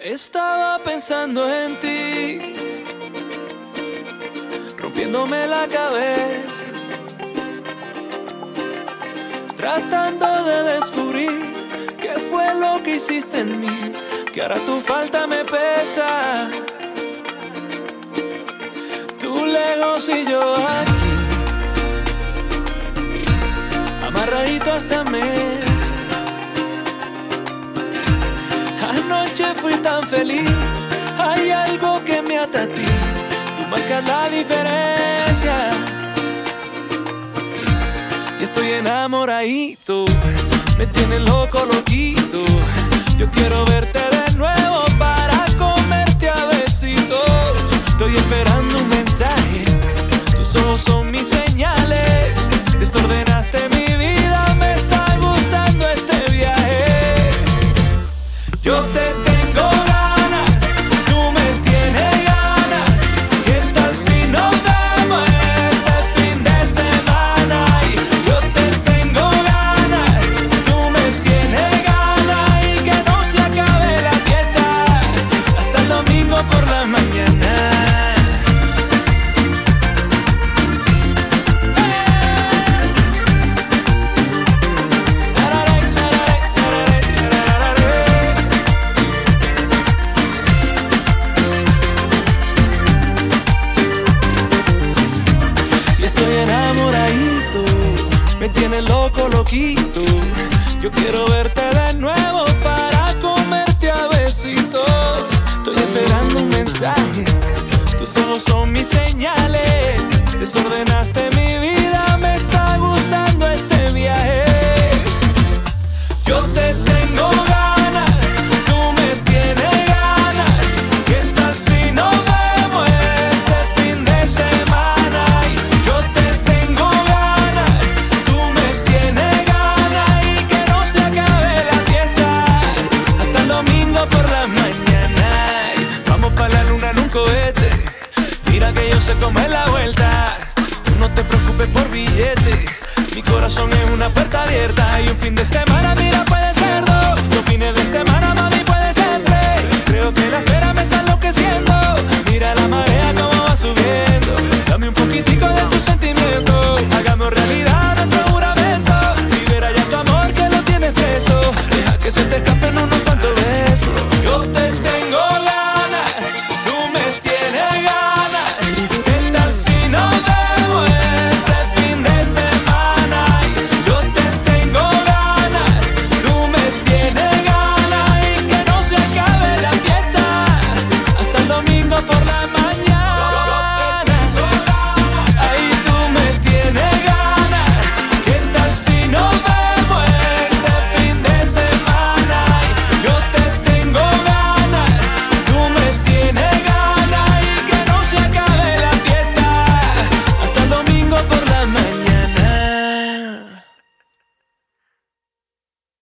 Estaba pensando en ti, rompiéndome la cabeza, tratando de descubrir qué fue lo que hiciste en mí, que ahora tu falta me pesa. Tú lejos y yo aquí, amarradito a esta mesa. Anoche fui tan feliz, hay algo que me ata a ti, tú marcas la diferencia. Y estoy enamoradito, me tienes loco, loquito. Yo quiero verte de nuevo para comerte a besitos. Estoy esperando un mensaje, tus ojos son mis señales. Desordenaste mi vida, me está gustando este viaje. Yo te tengo ganas, tú me tienes ganas. ¿Qué tal si nos vemos este fin de semana? Y yo te tengo ganas, tú me tienes ganas. Y que no se acabe la fiesta hasta el domingo por la mañana. Me tienes loco, loquito. Yo quiero verte de nuevo para comerte a besitos. Estoy esperando un mensaje, tus ojos son mis señales. Desordenaste mi vida, me está gustando este viaje. Yo te tengo ganas, tú me tienes ganas. ¿Qué tal si nos vemos este fin de semana? Y yo te tengo ganas, tú me tienes ganas. Y que no se acabe la fiesta hasta el domingo por la mañana. Y vamos pa' la luna en un cohete, mira que yo sé cómo es la vuelta. Tú no te preocupes por billete, mi corazón es una puerta abierta. Y un fin de semana